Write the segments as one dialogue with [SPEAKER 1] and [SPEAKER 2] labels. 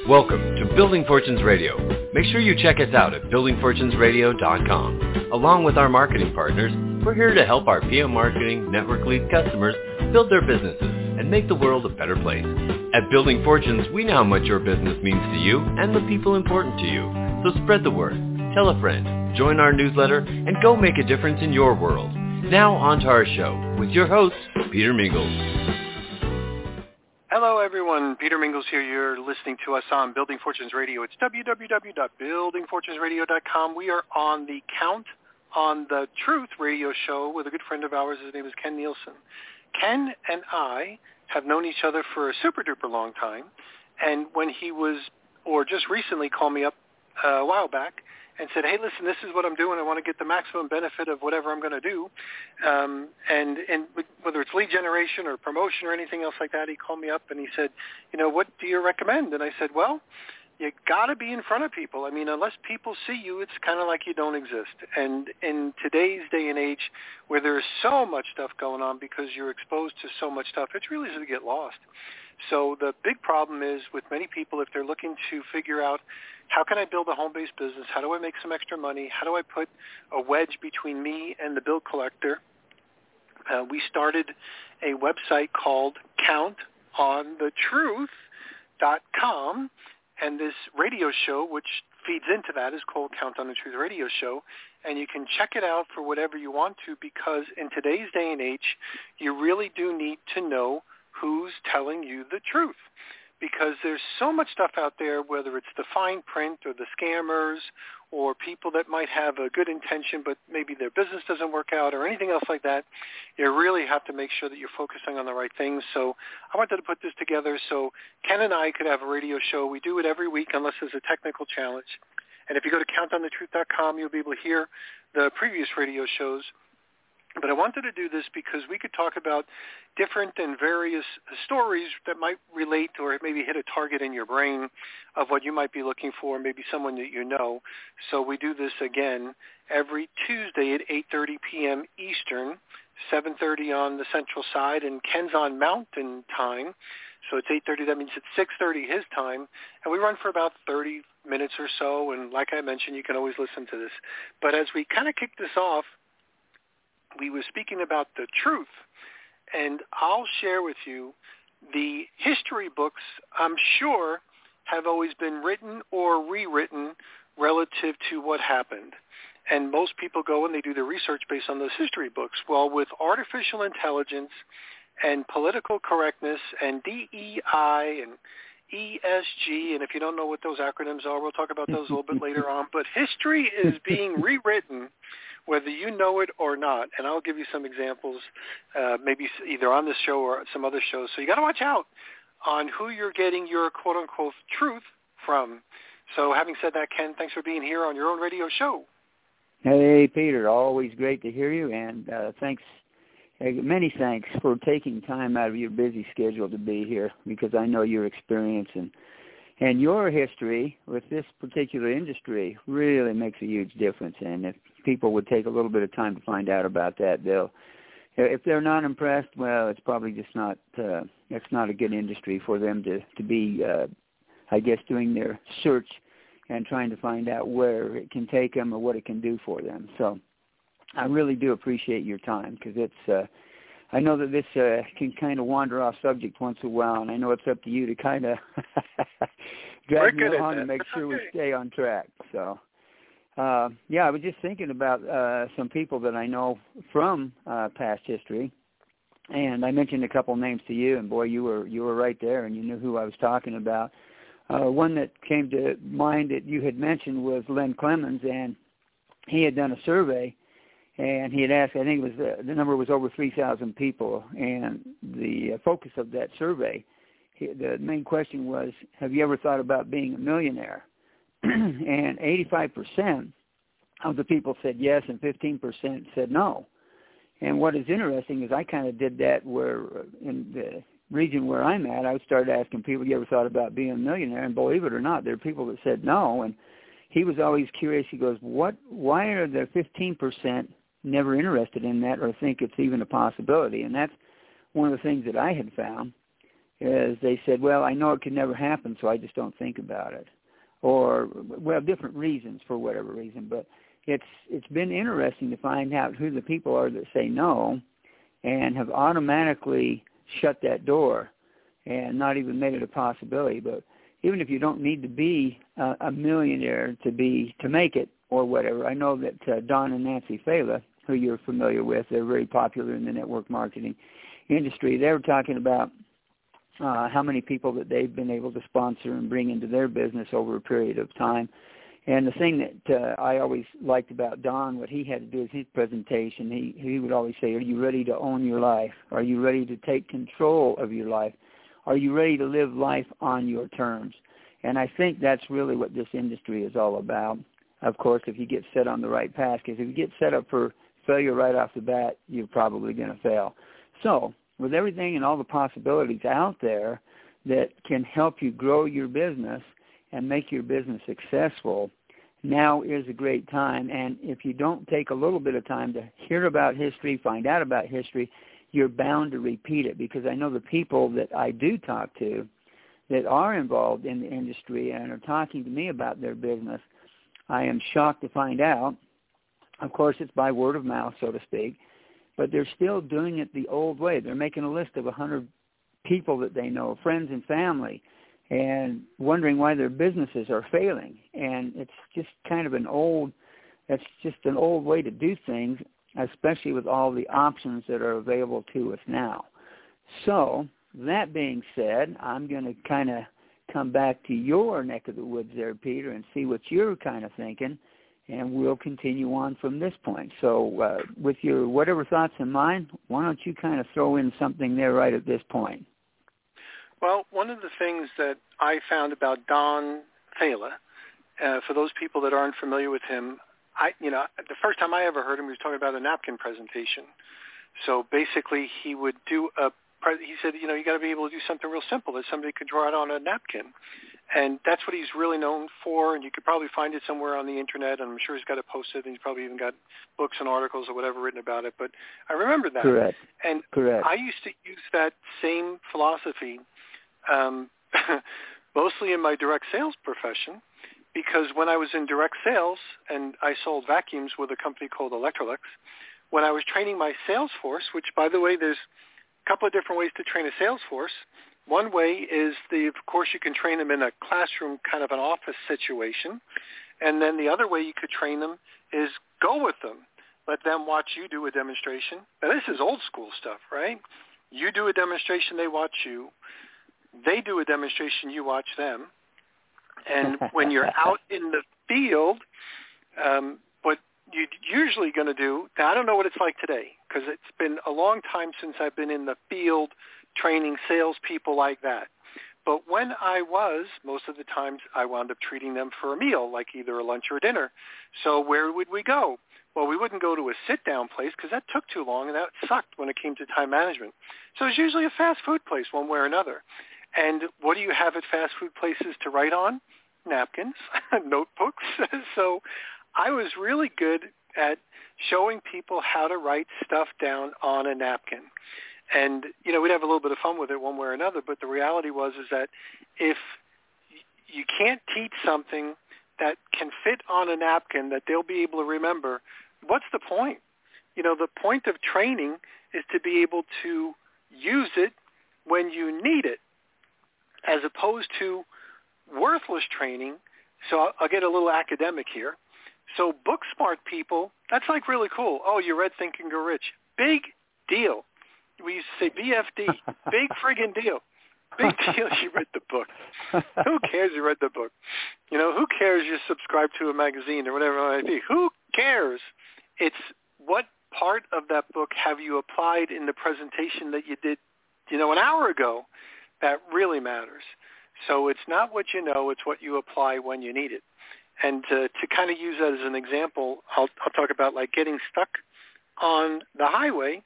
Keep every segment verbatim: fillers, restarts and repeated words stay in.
[SPEAKER 1] Welcome to Building Fortunes Radio. Make sure you check us out at building fortunes radio dot com. Along with our marketing partners, we're here to help our P M Marketing Network Lead customers build their businesses and make the world a better place. At Building Fortunes, we know how much your business means to you and the people important to you. So spread the word, tell a friend, join our newsletter, and go make a difference in your world. Now on to our show with your host, Peter Mingles.
[SPEAKER 2] Hello, everyone. Peter Mingles here. You're listening to us on Building Fortunes Radio. It's w w w dot building fortunes radio dot com. We are on the Count on the Truth radio show with a good friend of ours. His name is Ken Nielsen. Ken and I have known each other for a super-duper long time, and when he was, or just recently called me up uh, a while back and said, hey, listen, this is what I'm doing. I want to get the maximum benefit of whatever I'm going to do. Um, and, and whether it's lead generation or promotion or anything else like that, he called me up and he said, you know, what do you recommend? And I said, well, you got to be in front of people. I mean, unless people see you, it's kind of like you don't exist. And in today's day and age where there's so much stuff going on because you're exposed to so much stuff, it's really easy to get lost. So the big problem is with many people, if they're looking to figure out how can I build a home-based business, how do I make some extra money, how do I put a wedge between me and the bill collector, uh, we started a website called count on the truth dot com, and this radio show, which feeds into that, is called Count on the Truth Radio Show, and you can check it out for whatever you want to, because in today's day and age, you really do need to know who's telling you the truth, because there's so much stuff out there, whether it's the fine print or the scammers or people that might have a good intention but maybe their business doesn't work out or anything else like that. You really have to make sure that you're focusing on the right things. So I wanted to put this together so Ken and I could have a radio show. We do it every week unless there's a technical challenge. And if you go to count on the truth dot com, you'll be able to hear the previous radio shows. But I wanted to do this because we could talk about different and various stories that might relate or maybe hit a target in your brain of what you might be looking for, maybe someone that you know. So we do this again every Tuesday at eight thirty p.m. Eastern, seven thirty on the Central Side, and Ken's on Mountain Time. So it's eight thirty. That means it's six thirty his time. And we run for about thirty minutes or so. And like I mentioned, you can always listen to this. But as we kind of kick this off, we were speaking about the truth, and I'll share with you the history books I'm sure have always been written or rewritten relative to what happened. And most people go and they do their research based on those history books. Well, with artificial intelligence and political correctness and D E I and E S G, and if you don't know what those acronyms are, we'll talk about those a little bit later on. But history is being rewritten whether you know it or not. And I'll give you some examples, uh, maybe either on this show or some other shows. So you got to watch out on who you're getting your quote-unquote truth from. So having said that, Ken, thanks for being here on your own radio show.
[SPEAKER 3] Hey, Peter, always great to hear you, and uh, thanks, many thanks for taking time out of your busy schedule to be here, because I know your experience and And your history with this particular industry really makes a huge difference. And if people would take a little bit of time to find out about that, they'll, if they're not impressed, well, it's probably just not, uh, it's not a good industry for them to, to be, uh, I guess, doing their search and trying to find out where it can take them or what it can do for them. So I really do appreciate your time, because it's, uh, I know that this uh, can kind of wander off subject once in a while, and I know it's up to you to kind of drag me along and make sure we stay on track. So, uh, yeah, I was just thinking about uh, some people that I know from uh, past history, and I mentioned a couple names to you, and boy, you were you were right there, and you knew who I was talking about. Uh, one that came to mind that you had mentioned was Len Clemens, and he had done a survey. And he had asked, I think it was the, the number was over three thousand people, and the focus of that survey, he, the main question was, have you ever thought about being a millionaire? And eighty-five percent of the people said yes, and fifteen percent said no. And what is interesting is I kind of did that where in the region where I'm at, I started asking people, you ever thought about being a millionaire? And believe it or not, there are people that said no. And he was always curious. He goes, what? Why are there fifteen percent never interested in that or think it's even a possibility? And that's one of the things that I had found, is they said, well, I know it could never happen, so I just don't think about it. Or, well, different reasons for whatever reason. But it's it's been interesting to find out who the people are that say no and have automatically shut that door and not even made it a possibility. But even if you don't need to be a, a millionaire to be to make it or whatever, I know that uh, Don and Nancy Fela, who you're familiar with, they're very popular in the network marketing industry. They were talking about uh, how many people that they've been able to sponsor and bring into their business over a period of time. And the thing that uh, I always liked about Don, what he had to do is his presentation, he, he would always say, are you ready to own your life? Are you ready to take control of your life? Are you ready to live life on your terms? And I think that's really what this industry is all about. Of course, if you get set on the right path, because if you get set up for failure right off the bat, you're probably going to fail. So with everything and all the possibilities out there that can help you grow your business and make your business successful, now is a great time. And if you don't take a little bit of time to hear about history, find out about history, you're bound to repeat it, because I know the people that I do talk to that are involved in the industry and are talking to me about their business, I am shocked to find out. Of course, it's by word of mouth, so to speak, but they're still doing it the old way. They're making a list of one hundred people that they know, friends and family, and wondering why their businesses are failing. And it's just kind of an old, that's just an old way to do things, especially with all the options that are available to us now. So that being said, I'm going to kind of come back to your neck of the woods there, Peter, and see what you're kind of thinking, and we'll continue on from this point. So uh, with your whatever thoughts in mind, why don't you kind of throw in something there right at this point?
[SPEAKER 2] Well, one of the things that I found about Don Fela, uh, for those people that aren't familiar with him, I, you know, the first time I ever heard him, he was talking about a napkin presentation. So basically, he would do a. He said, you know, you got to be able to do something real simple that somebody could draw it on a napkin, and that's what he's really known for. And you could probably find it somewhere on the internet. And I'm sure he's got it posted, and he's probably even got books and articles or whatever written about it. But I remember that.
[SPEAKER 3] Correct.
[SPEAKER 2] And
[SPEAKER 3] Correct.
[SPEAKER 2] I used to use that same philosophy, um, mostly in my direct sales profession. Because when I was in direct sales and I sold vacuums with a company called Electrolux, when I was training my sales force, which, by the way, there's a couple of different ways to train a sales force. One way is, the, of course, you can train them in a classroom, kind of an office situation. And then the other way you could train them is go with them. Let them watch you do a demonstration. Now, this is old school stuff, right? You do a demonstration, they watch you. They do a demonstration, you watch them. And when you're out in the field, um, what you're usually going to do, now I don't know what it's like today, because it's been a long time since I've been in the field training salespeople like that. But when I was, most of the times I wound up treating them for a meal, like either a lunch or dinner. So where would we go? Well, we wouldn't go to a sit-down place because that took too long, and that sucked when it came to time management. So it's usually a fast food place one way or another. And what do you have at fast food places to write on? Napkins, notebooks. So I was really good at showing people how to write stuff down on a napkin. And, you know, we'd have a little bit of fun with it one way or another, but the reality was is that if you can't teach something that can fit on a napkin that they'll be able to remember, what's the point? You know, the point of training is to be able to use it when you need it, as opposed to worthless training. So I'll, I'll get a little academic here. So book smart people, that's like really cool. Oh, you read Think and Grow Rich. Big deal. We used to say B F D. Big friggin' deal. Big deal you read the book. Who cares you read the book? You know, who cares you subscribe to a magazine or whatever it might be? Who cares? It's what part of that book have you applied in the presentation that you did, you know, an hour ago that really matters. So it's not what you know, it's what you apply when you need it. And to, to kind of use that as an example, I'll, I'll talk about like getting stuck on the highway.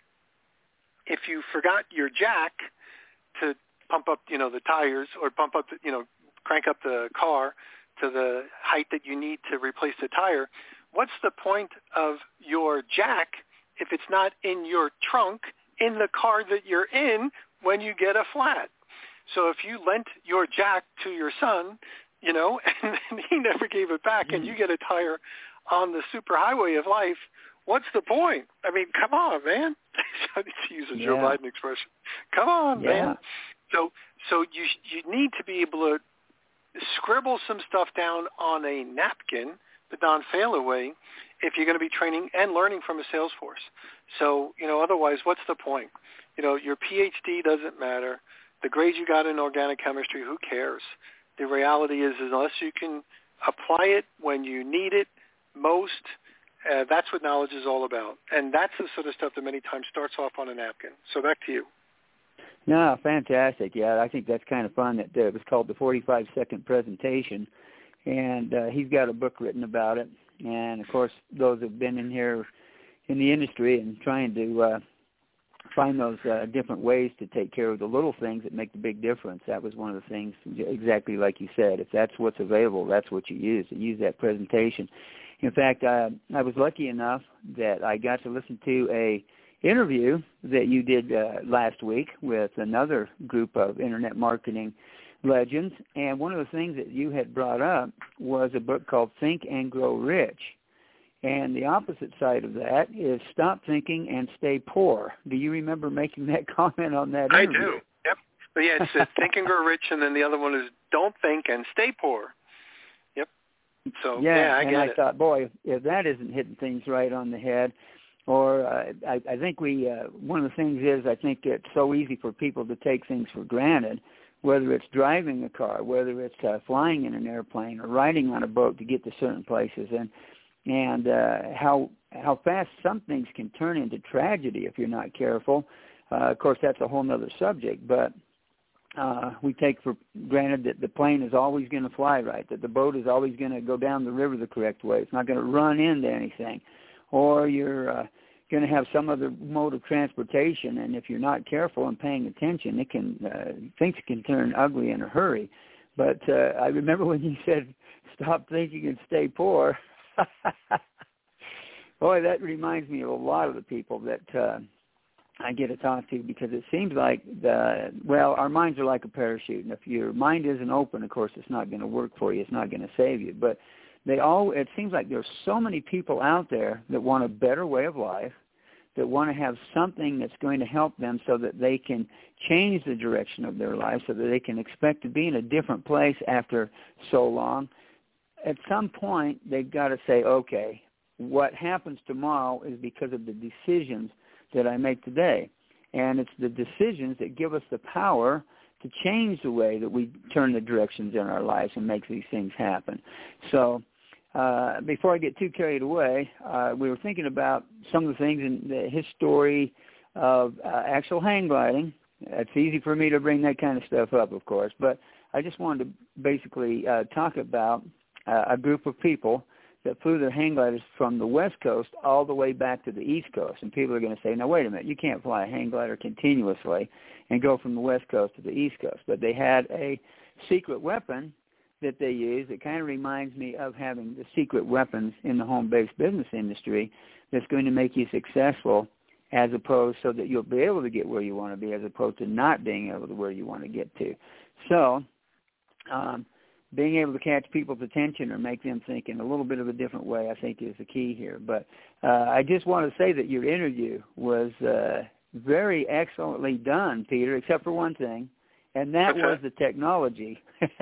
[SPEAKER 2] If you forgot your jack to pump up, you know, the tires or pump up, the, you know, crank up the car to the height that you need to replace the tire, what's the point of your jack if it's not in your trunk in the car that you're in when you get a flat? So if you lent your jack to your son, you know, and, and he never gave it back, mm-hmm. and you get a tire on the superhighway of life, what's the point? I mean, come on, man. to use a yeah. Joe Biden expression. Come on, yeah. man. So so you you need to be able to scribble some stuff down on a napkin, the Don Failer way, if you're going to be training and learning from a sales force. So, you know, otherwise, what's the point? You know, your P H D doesn't matter. The grades you got in organic chemistry, who cares? The reality is, is unless you can apply it when you need it most, uh, that's what knowledge is all about. And that's the sort of stuff that many times starts off on a napkin. So back to you.
[SPEAKER 3] No, fantastic. Yeah, I think that's kind of fun. That uh, it was called the forty-five second presentation, and uh, he's got a book written about it. And, of course, those have been in here in the industry and trying to uh, find those uh, different ways to take care of the little things that make the big difference. That was one of the things, exactly like you said. If that's what's available, that's what you use. You use that presentation. In fact, uh, I was lucky enough that I got to listen to a interview that you did uh, last week with another group of internet marketing legends, and one of the things that you had brought up was a book called Think and Grow Rich, and the opposite side of that is Stop Thinking and Stay Poor. Do you remember making that comment on that interview?
[SPEAKER 2] I do, yep. But yeah, it's uh, Think and Grow Rich, and then the other one is Don't Think and Stay Poor. Yep. So,
[SPEAKER 3] yeah,
[SPEAKER 2] yeah I
[SPEAKER 3] and
[SPEAKER 2] get
[SPEAKER 3] I
[SPEAKER 2] it.
[SPEAKER 3] thought, boy, if that isn't hitting things right on the head, or uh, I, I think we, uh, one of the things is I think it's so easy for people to take things for granted, whether it's driving a car, whether it's uh, flying in an airplane or riding on a boat to get to certain places, and and uh, how how fast some things can turn into tragedy if you're not careful. Uh, of course, that's a whole other subject, but uh, we take for granted that the plane is always going to fly right, that the boat is always going to go down the river the correct way. It's not going to run into anything. Or you're uh, going to have some other mode of transportation, and if you're not careful and paying attention, it can uh, things can turn ugly in a hurry. But uh, I remember when you said, "Stop thinking and stay poor." Boy, that reminds me of a lot of the people that uh, I get to talk to, because it seems like the well, our minds are like a parachute, and if your mind isn't open, of course, it's not going to work for you. It's not going to save you, but They all. It seems like there's so many people out there that want a better way of life, that want to have something that's going to help them so that they can change the direction of their life, so that they can expect to be in a different place after so long. At some point, they've got to say, okay, what happens tomorrow is because of the decisions that I make today. And it's the decisions that give us the power to change the way that we turn the directions in our lives and make these things happen. So uh, before I get too carried away, uh, we were thinking about some of the things in the history of uh, actual hang gliding. It's easy for me to bring that kind of stuff up, of course, but I just wanted to basically uh, talk about uh, a group of people that flew their hang gliders from the West Coast all the way back to the East Coast. And people are going to say, now, wait a minute, you can't fly a hang glider continuously and go from the West Coast to the East Coast. But they had a secret weapon that they used. It kind of reminds me of having the secret weapons in the home-based business industry that's going to make you successful, as opposed so that you'll be able to get where you want to be, as opposed to not being able to where you want to get to. So um, being able to catch people's attention or make them think in a little bit of a different way, I think, is the key here. But uh, I just want to say that your interview was uh, very excellently done, Peter, except for one thing, and that
[SPEAKER 2] What's
[SPEAKER 3] was
[SPEAKER 2] that?
[SPEAKER 3] the technology.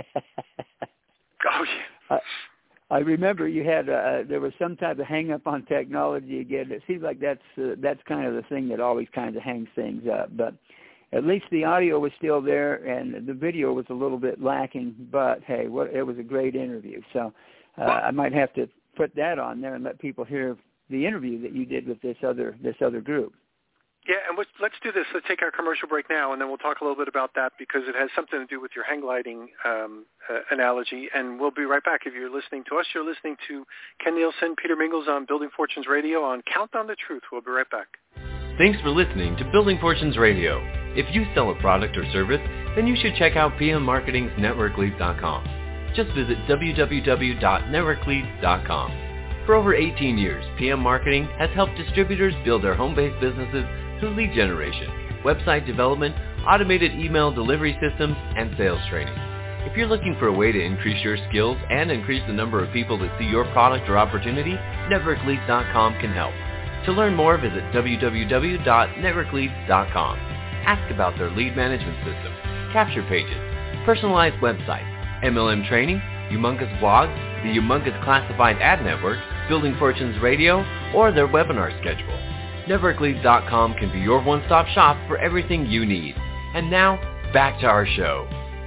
[SPEAKER 2] Oh, yeah.
[SPEAKER 3] I, I remember you had uh, there was some type of hang-up on technology again. It seems like that's uh, that's kind of the thing that always kind of hangs things up. But at least the audio was still there, and the video was a little bit lacking. But hey, what, it was a great interview. So uh, well, I might have to put that on there and let people hear the interview that you did with this other this other group.
[SPEAKER 2] Yeah, and let's, let's do this. Let's take our commercial break now, and then we'll talk a little bit about that, because it has something to do with your hang gliding um, uh, analogy, and we'll be right back. If you're listening to us, you're listening to Ken Nielsen, Peter Mingles on Building Fortunes Radio on Count on the Truth. We'll be right back.
[SPEAKER 1] Thanks for listening to Building Fortunes Radio. If you sell a product or service, then you should check out P M Marketing's Network Leads dot com. Just visit w w w dot network leads dot com. For over eighteen years, P M Marketing has helped distributors build their home-based businesses through lead generation, website development, automated email delivery systems, and sales training. If you're looking for a way to increase your skills and increase the number of people that see your product or opportunity, network leads dot com can help. To learn more, visit w w w dot network leads dot com. Ask about their lead management system, capture pages, personalized website, M L M training, Humongous blog, the Humongous Classified Ad Network, Building Fortunes Radio, or their webinar schedule. network leads dot com can be your one-stop shop for everything you need. And now, back to our show.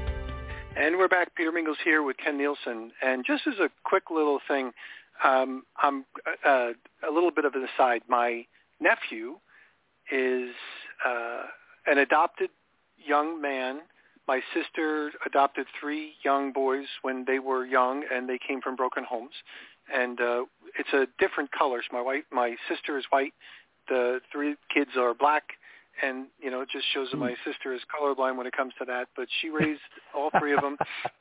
[SPEAKER 2] And we're back. Peter Mingles here with Ken Nielsen. And just as a quick little thing, um, I'm uh, a little bit of an aside. My nephew is uh, an adopted young man. My sister adopted three young boys when they were young, and they came from broken homes. And uh, it's a different color. So my wife, my sister is white. The three kids are black. And, you know, it just shows that my sister is colorblind when it comes to that. But she raised all three of them.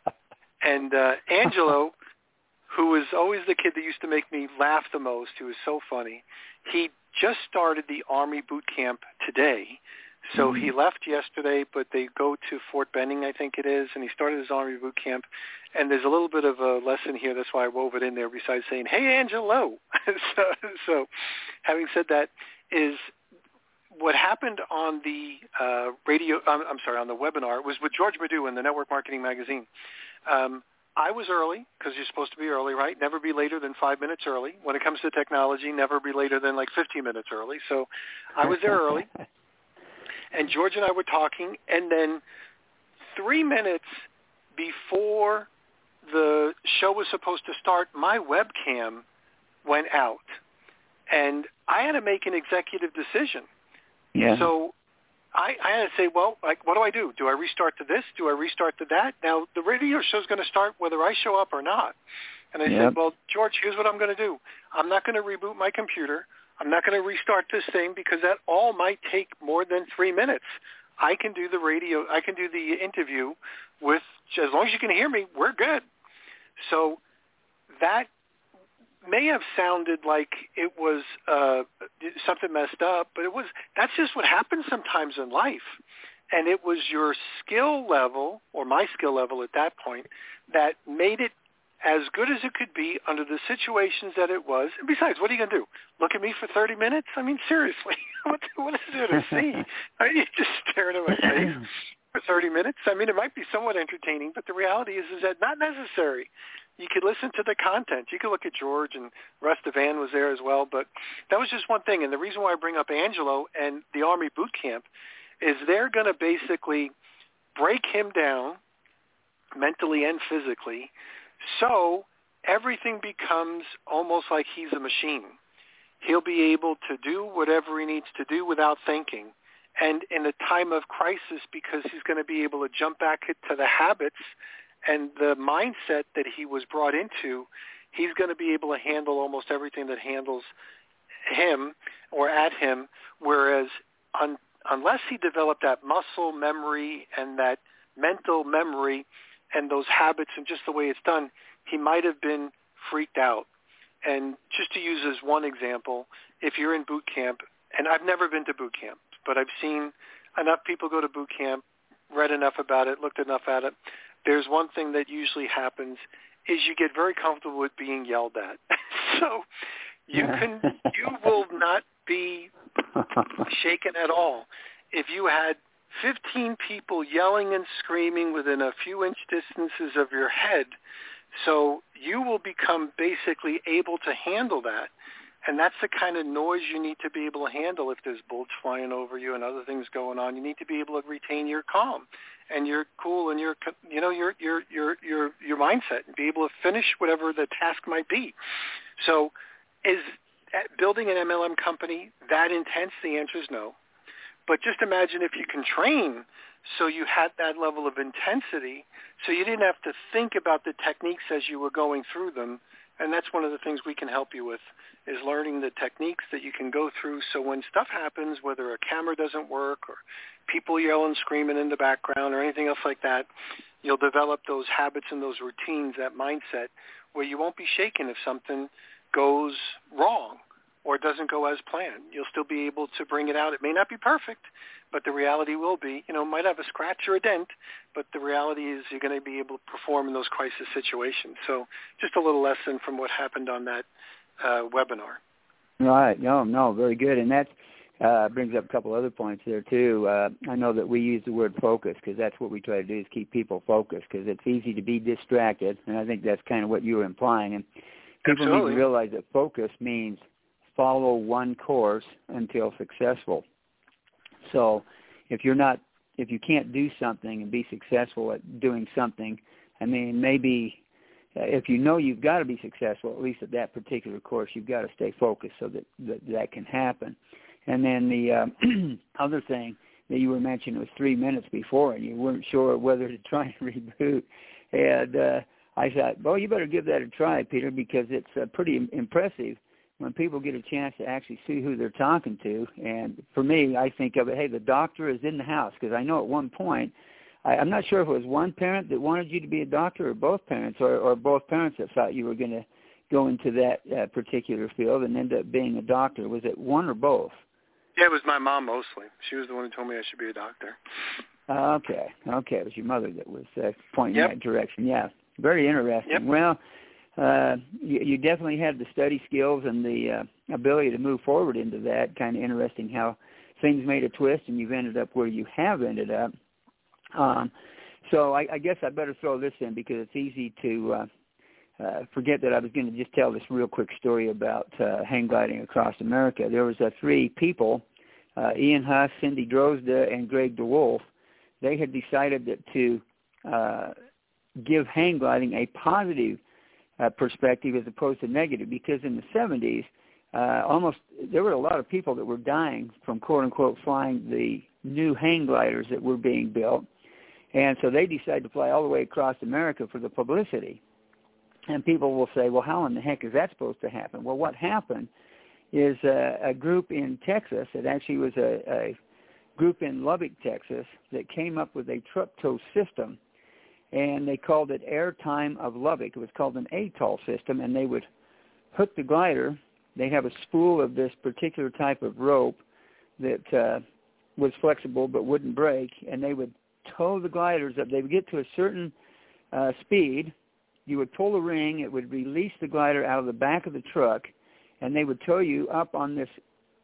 [SPEAKER 2] And uh, Angelo, who was always the kid that used to make me laugh the most, who was so funny, he just started the Army boot camp today. So mm-hmm. he left yesterday, but they go to Fort Benning, I think it is, and he started his Army boot camp. And there's a little bit of a lesson here. That's why I wove it in there besides saying, hey, Angelo. so, so having said that, is what happened on the uh, radio, um, I'm sorry, on the webinar was with George Madu in the Network Marketing Magazine. Um, I was early because you're supposed to be early, right? Never be later than five minutes early. When it comes to technology, never be later than like fifteen minutes early. So I was there early. And George and I were talking, and then three minutes before the show was supposed to start, my webcam went out. And I had to make an executive decision.
[SPEAKER 3] Yeah.
[SPEAKER 2] So I, I had to say, well, like, what do I do? Do I restart to this? Do I restart to that? Now, the radio show's going to start whether I show up or not. And I yep. said, well, George, here's what I'm going to do. I'm not going to reboot my computer. I'm not going to restart this thing because that all might take more than three minutes. I can do the radio. I can do the interview with, as long as you can hear me, we're good. So that may have sounded like it was uh, something messed up, but it was. That's just what happens sometimes in life. And it was your skill level, or my skill level at that point, that made it as good as it could be under the situations that it was. And besides, what are you going to do? Look at me for thirty minutes? I mean, seriously, what, what is there to see? I mean, you just staring at my face for thirty minutes? I mean, it might be somewhat entertaining, but the reality is, is that not necessary. You could listen to the content. You could look at George, and Russ Devan was there as well. But that was just one thing. And the reason why I bring up Angelo and the Army boot camp is they're going to basically break him down mentally and physically, so everything becomes almost like he's a machine. He'll be able to do whatever he needs to do without thinking. And in a time of crisis, because he's going to be able to jump back to the habits and the mindset that he was brought into, he's going to be able to handle almost everything that handles him or at him, whereas un, unless he developed that muscle memory and that mental memory and those habits and just the way it's done, he might have been freaked out. And just to use as one example, if you're in boot camp, and I've never been to boot camp, but I've seen enough people go to boot camp, read enough about it, looked enough at it, there's one thing that usually happens is you get very comfortable with being yelled at. So you can, you will not be shaken at all. If you had fifteen people yelling and screaming within a few inch distances of your head, so you will become basically able to handle that. And that's the kind of noise you need to be able to handle if there's bullets flying over you and other things going on. You need to be able to retain your calm and your cool and your, you know, your your your your your mindset and be able to finish whatever the task might be. So is building an M L M company that intense? The answer is no. But just imagine if you can train so you had that level of intensity so you didn't have to think about the techniques as you were going through them. And that's one of the things we can help you with, is learning the techniques that you can go through so when stuff happens, whether a camera doesn't work or people yelling, screaming in the background or anything else like that, you'll develop those habits and those routines, that mindset, where you won't be shaken if something goes wrong. or it doesn't go as planned. You'll still be able to bring it out. It may not be perfect, but the reality will be, you know, it might have a scratch or a dent, but the reality is you're going to be able to perform in those crisis situations. So just a little lesson from what happened on that uh, webinar.
[SPEAKER 3] Right. No, no, very good. And that uh, brings up a couple other points there, too. Uh, I know that we use the word focus because that's what we try to do is keep people focused because it's easy to be distracted, and I think that's kind of what you were implying. And people
[SPEAKER 2] Absolutely.
[SPEAKER 3] need to realize that focus means follow one course until successful. So if you're not, if you can't do something and be successful at doing something, I mean, maybe if you know you've got to be successful, at least at that particular course, you've got to stay focused so that that, that can happen. And then the um, other thing that you were mentioning was three minutes before, and you weren't sure whether to try and reboot. And uh, I thought, well, you better give that a try, Peter, because it's uh, pretty impressive when people get a chance to actually see who they're talking to. And for me, I think of it, hey, the doctor is in the house, because I know at one point, I, I'm not sure if it was one parent that wanted you to be a doctor or both parents, or, or both parents that thought you were going to go into that uh, particular field and end up being a doctor. Was it one or both?
[SPEAKER 2] Yeah, it was my mom mostly. She was the one who told me I should be a doctor.
[SPEAKER 3] Uh, okay, okay. It was your mother that was uh, pointing
[SPEAKER 2] Yep.
[SPEAKER 3] in that direction. Yeah, very interesting.
[SPEAKER 2] Yep.
[SPEAKER 3] Well, uh, you, you definitely had the study skills and the uh, ability to move forward into that. Kind of interesting how things made a twist and you've ended up where you have ended up. Um, so I, I guess I better throw this in because it's easy to uh, uh, forget that I was going to just tell this real quick story about uh, hang gliding across America. There was uh, three people, uh, Ian Huss, Cindy Drozda, and Greg DeWolf. They had decided that to uh, give hang gliding a positive uh, perspective as opposed to negative, because in the seventies, uh, almost there were a lot of people that were dying from quote unquote flying the new hang gliders that were being built, and so they decided to fly all the way across America for the publicity. And people will say, well, how in the heck is that supposed to happen? Well, what happened is uh, a group in Texas, it actually was a, a group in Lubbock, Texas, that came up with a truck tow system, and they called it Airtime of Lubbock. It was called an A T O L system, and they would hook the glider. They'd have a spool of this particular type of rope that uh, was flexible but wouldn't break, and they would tow the gliders up. They would get to a certain uh, speed. You would pull the ring. It would release the glider out of the back of the truck, and they would tow you up on this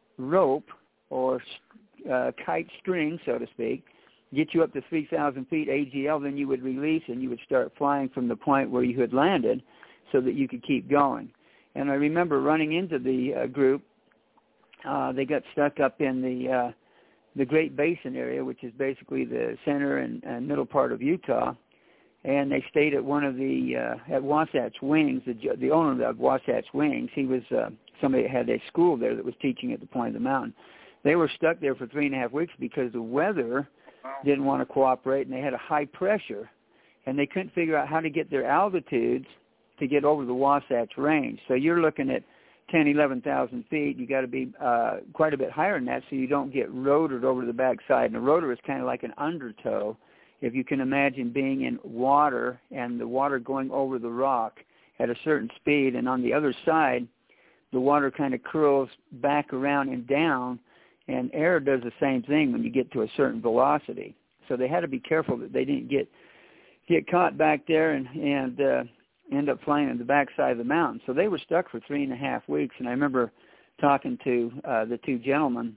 [SPEAKER 3] rope or uh, kite string, so to speak, get you up to three thousand feet A G L, then you would release and you would start flying from the point where you had landed so that you could keep going. And I remember running into the uh, group. Uh, they got stuck up in the uh, the Great Basin area, which is basically the center and, and middle part of Utah, and they stayed at one of the, uh, at Wasatch Wings, the, the owner of Wasatch Wings. He was uh, somebody that had a school there that was teaching at the point of the mountain. They were stuck there for three and a half weeks because the weather didn't want to cooperate, and they had a high pressure, and they couldn't figure out how to get their altitudes to get over the Wasatch Range. So you're looking at ten, eleven thousand feet. You got to be uh, quite a bit higher than that so you don't get rotored over to the backside. And a rotor is kind of like an undertow, if you can imagine being in water and the water going over the rock at a certain speed, and on the other side, the water kind of curls back around and down, and air does the same thing when you get to a certain velocity. So they had to be careful that they didn't get get caught back there and, and uh, end up flying on the backside of the mountain. So they were stuck for three and a half weeks, and I remember talking to uh, the two gentlemen,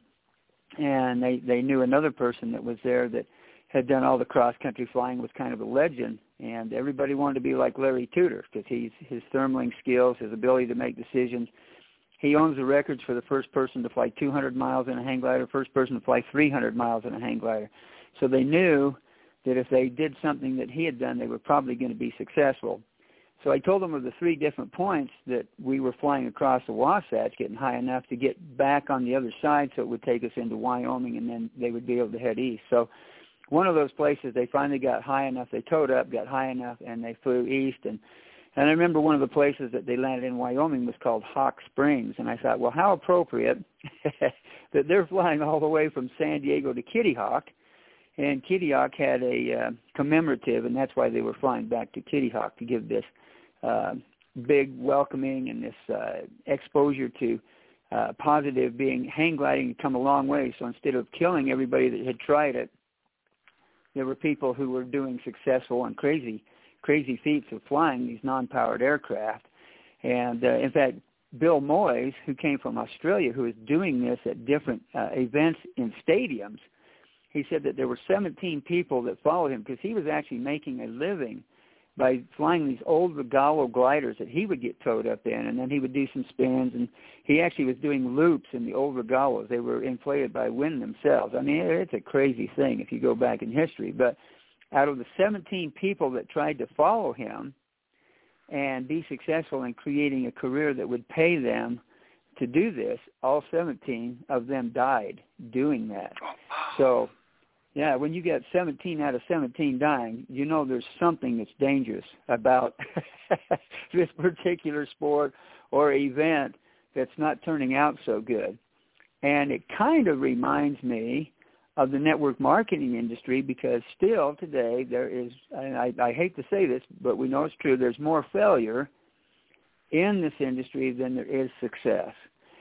[SPEAKER 3] and they, they knew another person that was there that had done all the cross-country flying, was kind of a legend, and everybody wanted to be like Larry Tudor because he's his thermaling skills, his ability to make decisions. He owns the records for the first person to fly two hundred miles in a hang glider, first person to fly three hundred miles in a hang glider. So they knew that if they did something that he had done, they were probably going to be successful. So I told them of the three different points that we were flying across the Wasatch, getting high enough to get back on the other side so it would take us into Wyoming, and then they would be able to head east. So one of those places, they finally got high enough, they towed up, got high enough, and they flew east. And, and I remember one of the places that they landed in Wyoming was called Hawk Springs. And I thought, well, how appropriate that they're flying all the way from San Diego to Kitty Hawk. And Kitty Hawk had a uh, commemorative, and that's why they were flying back to Kitty Hawk to give this uh, big welcoming and this uh, exposure to uh, positive being hang gliding had come a long way. So instead of killing everybody that had tried it, there were people who were doing successful and crazy, crazy feats of flying these non-powered aircraft. And uh, in fact, Bill Moyes, who came from Australia, who was doing this at different uh, events in stadiums, he said that there were seventeen people that followed him because he was actually making a living by flying these old Rogallo gliders that he would get towed up in, and then he would do some spins, and he actually was doing loops in the old Rogallos. They were inflated by wind themselves. I mean, it's a crazy thing if you go back in history. But out of the seventeen people that tried to follow him and be successful in creating a career that would pay them to do this, all seventeen of them died doing that. So, yeah, when you get seventeen out of seventeen dying, you know there's something that's dangerous about this particular sport or event that's not turning out so good. And it kind of reminds me of the network marketing industry, because still today there is, and I, I hate to say this, but we know it's true, there's more failure in this industry than there is success.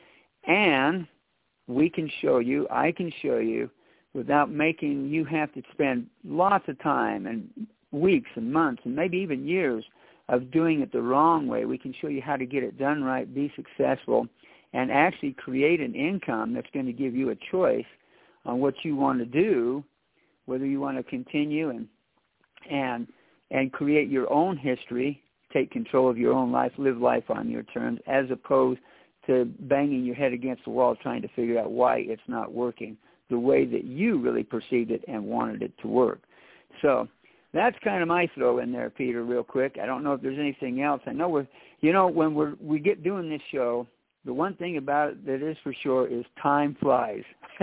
[SPEAKER 3] And we can show you, I can show you, without making you have to spend lots of time and weeks and months and maybe even years of doing it the wrong way. We can show you how to get it done right, be successful, and actually create an income that's going to give you a choice on what you want to do, whether you want to continue and and and create your own history, take control of your own life, live life on your terms, as opposed to banging your head against the wall trying to figure out why it's not working the way that you really perceived it and wanted it to work. So that's kind of my throw in there, Peter, real quick. I don't know if there's anything else. I know we're, you know, when we're, we get doing this show, the one thing about it that is for sure is time flies.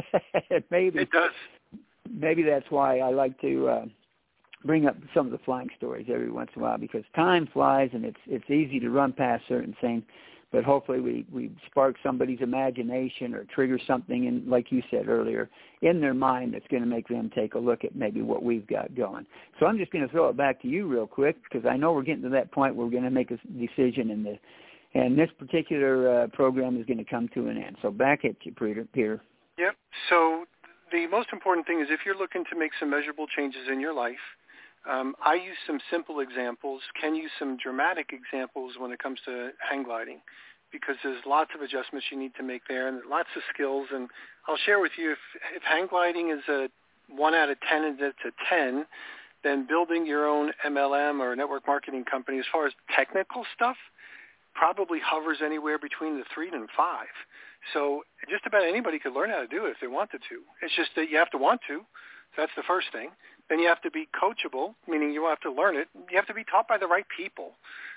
[SPEAKER 3] maybe
[SPEAKER 2] it does.
[SPEAKER 3] Maybe that's why I like to uh, bring up some of the flying stories every once in a while, because time flies and it's it's easy to run past certain things. But hopefully we, we spark somebody's imagination or trigger something, in, like you said earlier, in their mind that's going to make them take a look at maybe what we've got going. So I'm just going to throw it back to you real quick, because I know we're getting to that point where we're going to make a decision, and the and this particular uh, program is going to come to an end. So back at you, Peter. Peter.
[SPEAKER 2] Yep. So the most important thing is if you're looking to make some measurable changes in your life, um, I use some simple examples, can use some dramatic examples when it comes to hang gliding, because there's lots of adjustments you need to make there and lots of skills. And I'll share with you, if, if hang gliding is a one out of ten and it's a ten, then building your own M L M or network marketing company, as far as technical stuff, probably hovers anywhere between the three and five. So just about anybody could learn how to do it if they wanted to. It's just that you have to want to. So that's the first thing. Then you have to be coachable, meaning you have to learn it. You have to be taught by the right people.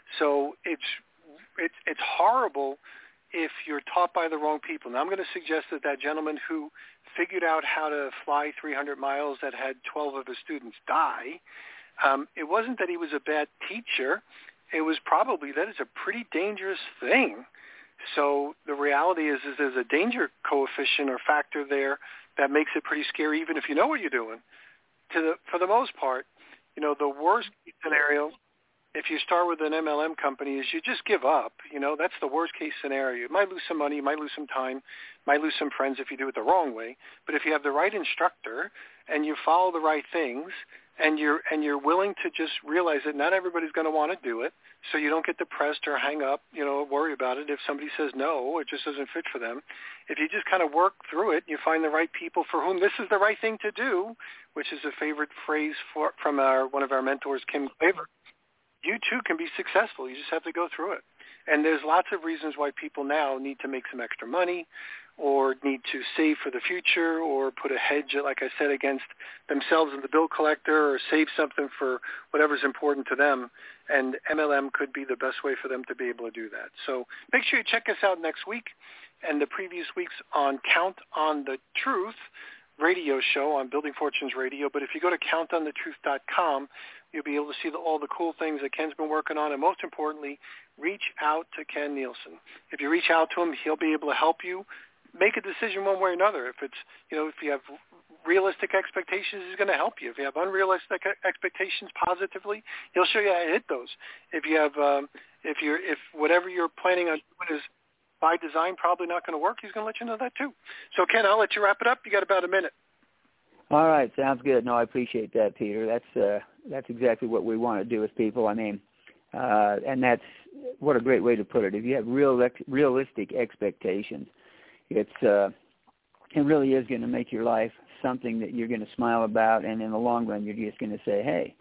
[SPEAKER 2] So it's it's it's horrible if you're taught by the wrong people. Now, I'm going to suggest that that gentleman who figured out how to fly three hundred miles that had twelve of his students die, um, it wasn't that he was a bad teacher. It was probably that it's a pretty dangerous thing. So the reality is, is there's a danger coefficient or factor there that makes it pretty scary, even if you know what you're doing. To the, for the most part, you know, the worst scenario, if you start with an M L M company, is you just give up. You know, that's the worst case scenario. You might lose some money, you might lose some time, might lose some friends if you do it the wrong way. But if you have the right instructor and you follow the right things, and you're and you're willing to just realize that not everybody's going to want to do it, so you don't get depressed or hang up, you know, worry about it if somebody says no, it just doesn't fit for them. If you just kind of work through it, you find the right people for whom this is the right thing to do, which is a favorite phrase for, from our one of our mentors, Kim Claver. You too can be successful. You just have to go through it. And there's lots of reasons why people now need to make some extra money, or need to save for the future, or put a hedge, like I said, against themselves and the bill collector, or save something for whatever's important to them. And M L M could be the best way for them to be able to do that. So make sure you check us out next week and the previous weeks on Count on the Truth radio show on Building Fortunes Radio. But if you go to count on the truth dot com, you'll be able to see the, all the cool things that Ken's been working on. And most importantly, reach out to Ken Nielsen. If you reach out to him, he'll be able to help you make a decision one way or another. If it's, you know, if you have realistic expectations, he's going to help you. If you have unrealistic expectations positively, he'll show you how to hit those. If you have, um, if you're, if whatever you're planning on doing is by design probably not going to work, he's going to let you know that too. So, Ken, I'll let you wrap it up. You got about a minute.
[SPEAKER 3] All right, sounds good. No, I appreciate that, Peter. That's uh, that's exactly what we want to do with people. I mean, uh, and that's what a great way to put it. If you have real realistic expectations, it's uh, it really is going to make your life something that you're going to smile about, and in the long run, you're just going to say, "Hey,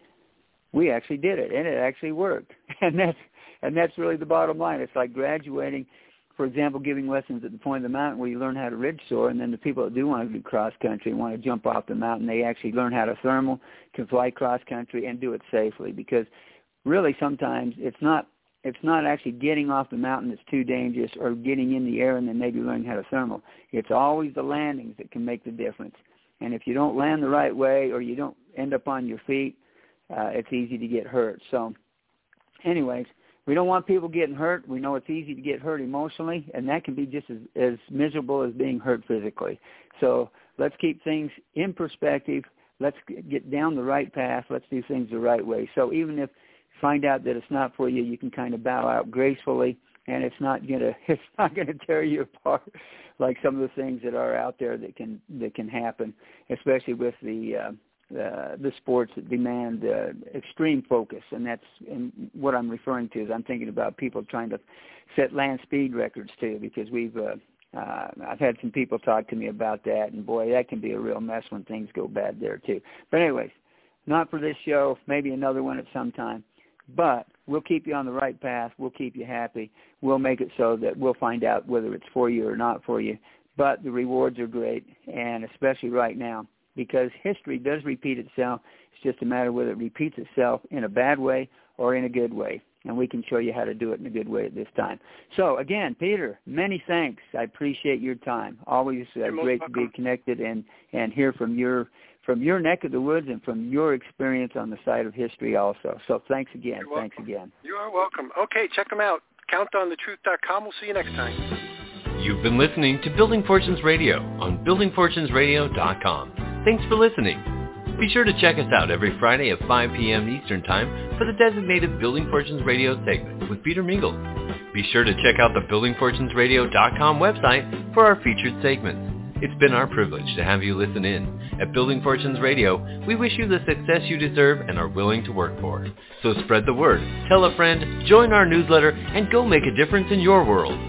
[SPEAKER 3] we actually did it, and it actually worked." And that's and that's really the bottom line. It's like graduating. For example, giving lessons at the point of the mountain where you learn how to ridge soar, and then the people that do want to do cross country, want to jump off the mountain, they actually learn how to thermal, can fly cross country, and do it safely. Because really, sometimes it's not it's not actually getting off the mountain that's too dangerous, or getting in the air and then maybe learning how to thermal. It's always the landings that can make the difference. And if you don't land the right way, or you don't end up on your feet, uh, it's easy to get hurt. So, anyways. We don't want people getting hurt. We know it's easy to get hurt emotionally, and that can be just as, as miserable as being hurt physically. So let's keep things in perspective. Let's get down the right path. Let's do things the right way. So even if you find out that it's not for you, you can kind of bow out gracefully, and it's not gonna it's not gonna tear you apart like some of the things that are out there that can that can happen, especially with the uh, Uh, the sports that demand uh, extreme focus, and that's and what I'm referring to is I'm thinking about people trying to set land speed records too, because we've uh, uh, I've had some people talk to me about that, and boy, that can be a real mess when things go bad there too. But anyways, not for this show, maybe another one at some time, but we'll keep you on the right path. We'll keep you happy. We'll make it so that we'll find out whether it's for you or not for you, but the rewards are great, and especially right now, because history does repeat itself. It's just a matter of whether it repeats itself in a bad way or in a good way, and we can show you how to do it in a good way at this time. So, again, Peter, many thanks. I appreciate your time. Always uh, great to be connected and, and hear from your from your neck of the woods and from your experience on the side of history also. So thanks again.
[SPEAKER 2] You're
[SPEAKER 3] thanks
[SPEAKER 2] welcome.
[SPEAKER 3] again.
[SPEAKER 2] You are welcome. Okay, check them out. count on the truth dot com. We'll see you next time.
[SPEAKER 1] You've been listening to Building Fortunes Radio on building fortunes radio dot com. Thanks for listening. Be sure to check us out every Friday at five p.m. Eastern Time for the designated Building Fortunes Radio segment with Peter Mingles. Be sure to check out the building fortunes radio dot com website for our featured segments. It's been our privilege to have you listen in. At Building Fortunes Radio, we wish you the success you deserve and are willing to work for. So spread the word, tell a friend, join our newsletter, and go make a difference in your world.